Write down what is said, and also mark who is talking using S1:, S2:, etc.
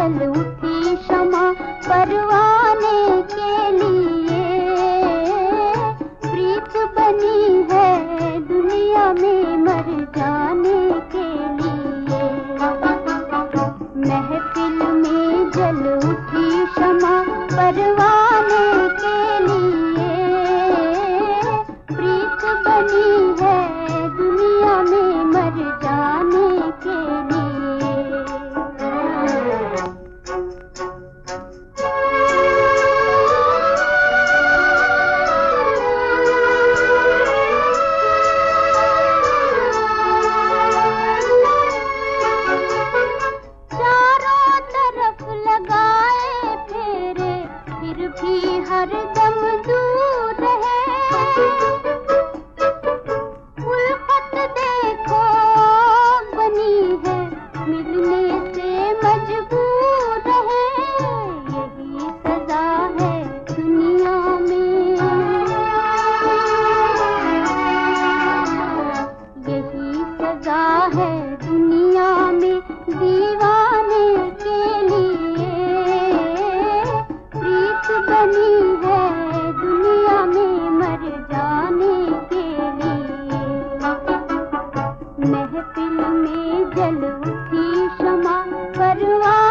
S1: जल उठी क्षमा परवाने के लिए। प्रीत बनी है दुनिया में मर जाने के लिए। महफिल में जल उठी क्षमा परवाने के लिए। प्रीत बनी है दुनिया में मर जाने के लिए। चारों तरफ लगाए फेरे फिर भी हर दम दूर है। उल्फत देखो बनी है मिलने से मजबूर है। यही सजा है दुनिया में, यही सजा है दुनिया में दीवाने के लिए। प्रीत बनी है दुनिया में मर जाने के लिए। महफिल में जल उठी क्षमा परवाने